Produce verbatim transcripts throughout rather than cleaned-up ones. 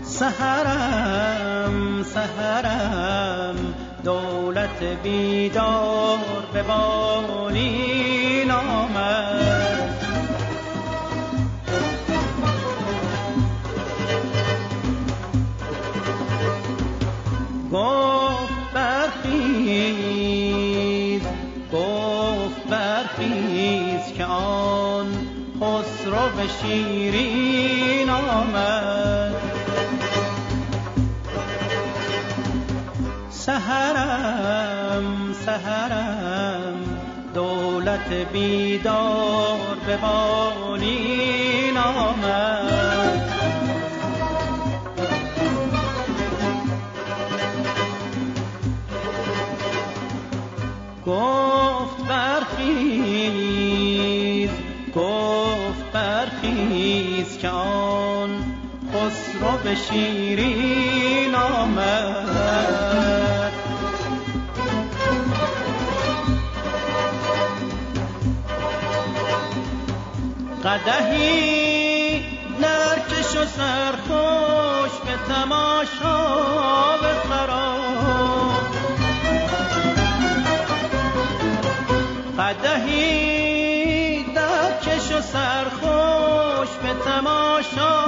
سحرم سحرم دولت بیدار به بالین آمد. گفت برخیز گفت برخیز که آن خسرو شیرین آمد. سحرم سحرم دولت بیدار به بالین آمد. گفت برخیز گفت برخیز که آن خسرو به شیرین آمد. قدحی نرکش و سرخوش به تماشا بخرام. قدحی درکش و سرخوش به تماشا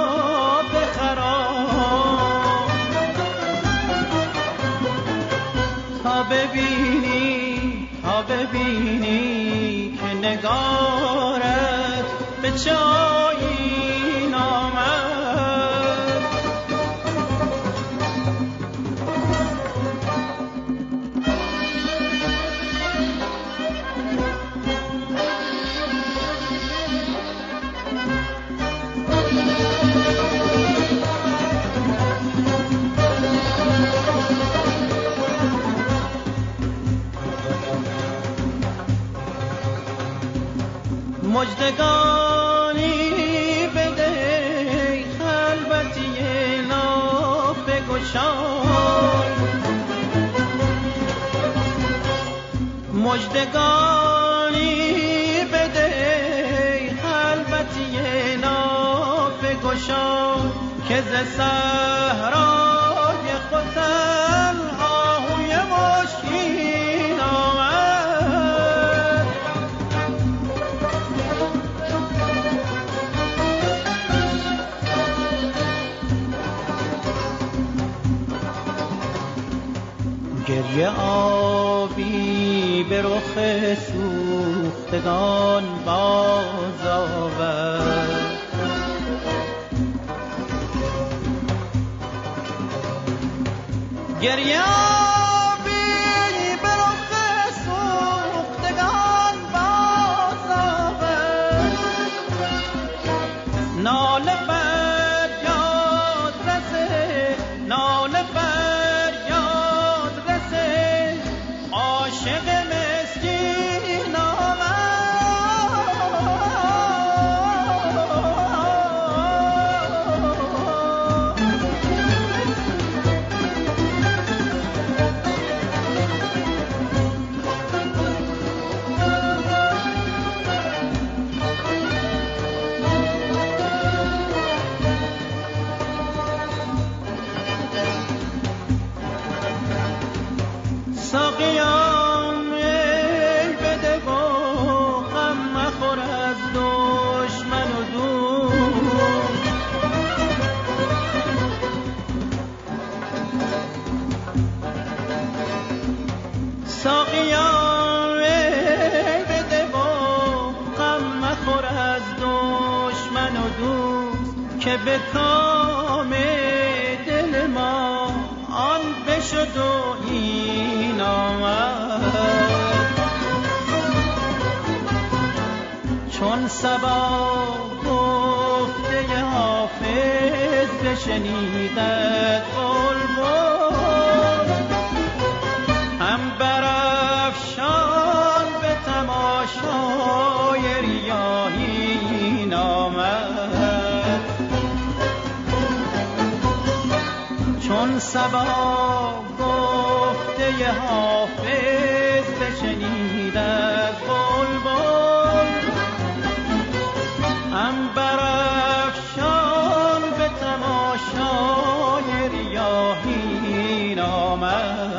بخرام. تا ببینی تا ببینی که نگارت به چه آیین آمد. مژدگانی بده خلوتی نافه گشای. مژدگانی بده خلوتی نافه گشای که ز صحرای ختن آهوی مشکین آمد. گریه آبی به رخ سوختگان باز آورد. گریه آبی به رخ سوختگان باز آورد. ناله فریاد رسه ناله فریاد رسه عاشق مسکین ساقیان ای بده و غم مخور از دشمن و دوست. ساقیان ای بده و غم مخور از دشمن و دوست که به کام دل ما آن بشد و این آمد. چون صبا گفته حافظ بشنیدت بلبل هم برافشان به تماشای ریاحین آمد. چون صبا گفته حافظ بشنیدت بلبل هم برافشان به تماشای آمد